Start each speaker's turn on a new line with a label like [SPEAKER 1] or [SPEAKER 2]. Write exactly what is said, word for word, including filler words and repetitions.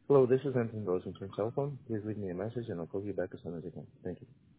[SPEAKER 1] Hello, this is Anthony Rosen from cell phone. Please leave me a message and I'll call you back as soon as I can. Thank you.